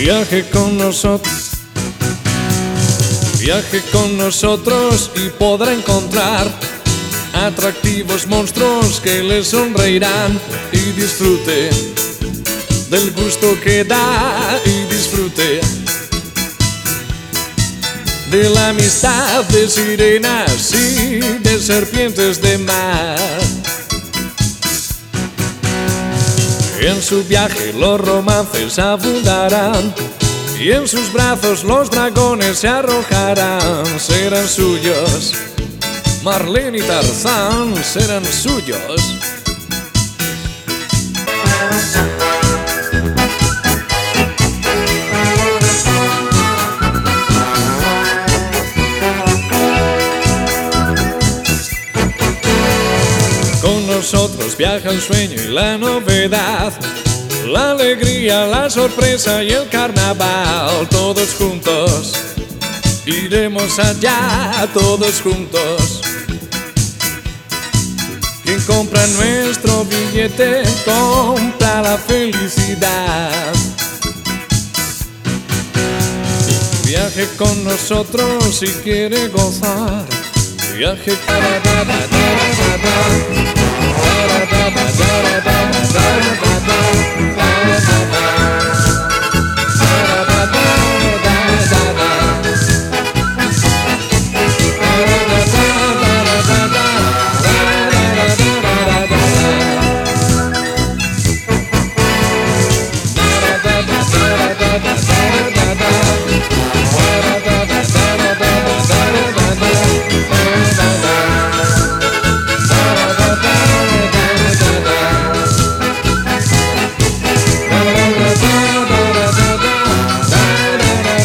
Viaje con nosotros y podrá encontrar atractivos monstruos que le sonreirán. Y disfrute del gusto que da, y disfrute de la amistad de sirenas y de serpientes de mar. En su viaje los romances abundarán y en sus brazos los dragones se arrojarán. Serán suyos, Marlene y Tarzán serán suyos. Con nosotros viaja el sueño y la novedad, la alegría, la sorpresa y el carnaval. Todos juntos iremos allá, todos juntos. Quien compra nuestro billete compra la felicidad. Viaje con nosotros si quiere gozar. Viaje para